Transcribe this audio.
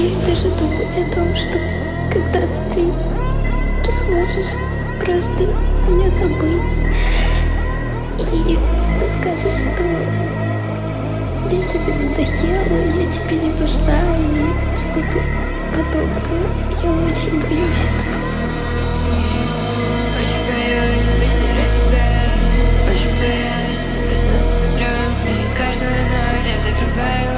даже думать о том, что когда-то ты сможешь просто меня забыть и скажешь, что я тебе надоела, я тебе не нужна и что-то подобное. Я очень боюсь этого. Очень боюсь потерять тебя. Очень боюсь проснуться с утра. И каждую ночь я закрываю